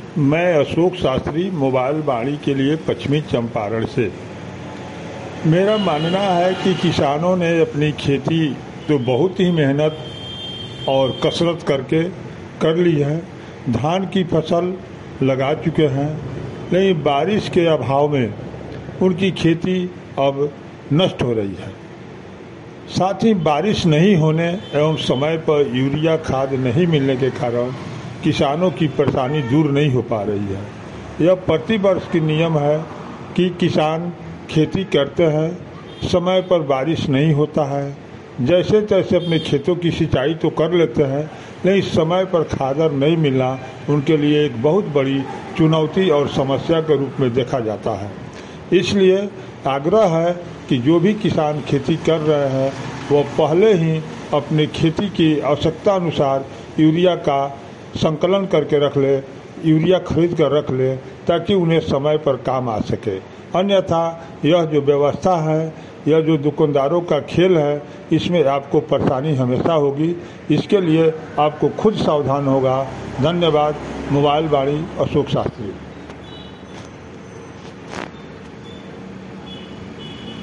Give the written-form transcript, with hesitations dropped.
मैं अशोक शास्त्री मोबाइल वाणी के लिए पश्चिमी चंपारण से। मेरा मानना है कि किसानों ने अपनी खेती तो बहुत ही मेहनत और कसरत करके कर ली है। धान की फसल लगा चुके हैं, लेकिन बारिश के अभाव में उनकी खेती अब नष्ट हो रही है। साथ ही बारिश नहीं होने एवं समय पर यूरिया खाद नहीं मिलने के कारण किसानों की परेशानी दूर नहीं हो पा रही है। यह प्रतिवर्ष की नियम है कि किसान खेती करते हैं, समय पर बारिश नहीं होता है, जैसे तैसे अपने खेतों की सिंचाई तो कर लेते हैं, लेकिन समय पर खादर नहीं मिलना उनके लिए एक बहुत बड़ी चुनौती और समस्या के रूप में देखा जाता है। इसलिए आग्रह है कि जो भी किसान खेती कर रहे हैं वो पहले ही अपने खेती की आवश्यकता अनुसार यूरिया का संकलन करके रख ले, यूरिया खरीद कर रख ले, ताकि उन्हें समय पर काम आ सके। अन्यथा यह जो व्यवस्था है, यह जो दुकानदारों का खेल है, इसमें आपको परेशानी हमेशा होगी। इसके लिए आपको खुद सावधान होगा। धन्यवाद। मोबाइल वाणी अशोक शास्त्री।